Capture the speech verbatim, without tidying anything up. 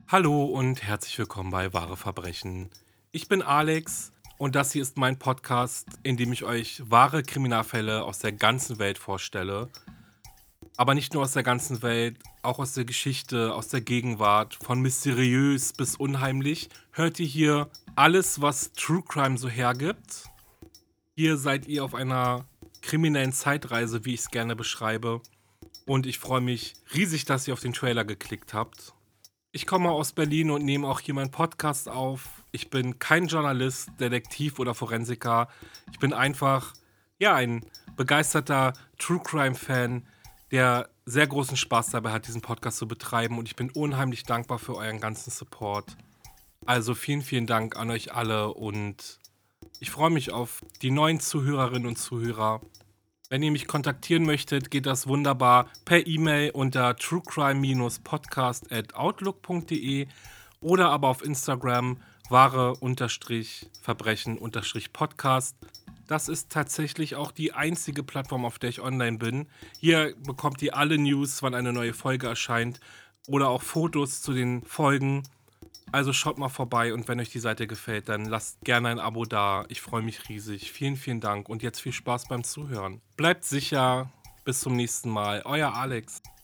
Hallo und herzlich willkommen bei Wahre Verbrechen. Ich bin Alex und das hier ist mein Podcast, in dem ich euch wahre Kriminalfälle aus der ganzen Welt vorstelle. Aber nicht nur aus der ganzen Welt, auch aus der Geschichte, aus der Gegenwart, von mysteriös bis unheimlich. Hört ihr hier alles, was True Crime so hergibt? Hier seid ihr auf einer kriminellen Zeitreise, wie ich es gerne beschreibe. Und ich freue mich riesig, dass ihr auf den Trailer geklickt habt. Ich komme aus Berlin und nehme auch hier meinen Podcast auf. Ich bin kein Journalist, Detektiv oder Forensiker. Ich bin einfach, ja, ein begeisterter True Crime Fan, der sehr großen Spaß dabei hat, diesen Podcast zu betreiben. Und ich bin unheimlich dankbar für euren ganzen Support. Also vielen, vielen Dank an euch alle und ich freue mich auf die neuen Zuhörerinnen und Zuhörer. Wenn ihr mich kontaktieren möchtet, geht das wunderbar per E-Mail unter truecrime-podcast at outlook punkt de oder aber auf Instagram wahre-verbrechen-podcast. Das ist tatsächlich auch die einzige Plattform, auf der ich online bin. Hier bekommt ihr alle News, wann eine neue Folge erscheint oder auch Fotos zu den Folgen. Also schaut mal vorbei und wenn euch die Seite gefällt, dann lasst gerne ein Abo da. Ich freue mich riesig. Vielen, vielen Dank und jetzt viel Spaß beim Zuhören. Bleibt sicher. Bis zum nächsten Mal. Euer Alex.